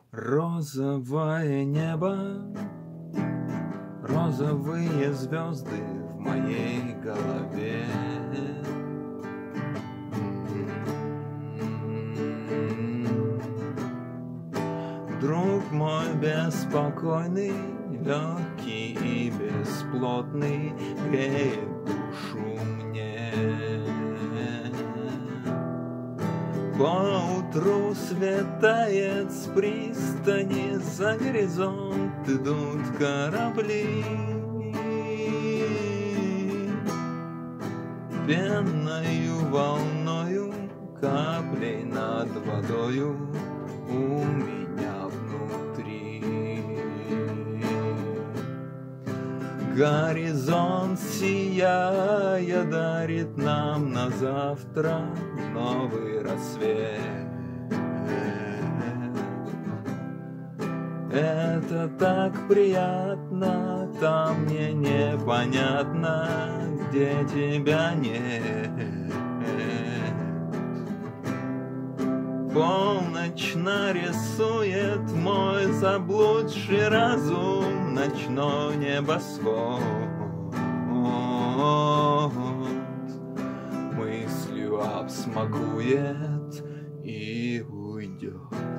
Розовое небо, розовые звезды в моей голове. Друг мой беспокойный, легкий и бесплотный, греет душу мне. Поутру светает с пристани, за горизонт идут корабли. Пенною волною, каплей над водою у меня внутри. Горизонт, сияя, дарит нам на завтра новый рассвет. Это так приятно, там мне непонятно, где тебя нет. Полночь нарисует мой заблудший разум ночной небосвод. Мыслью обсмакует и уйдет.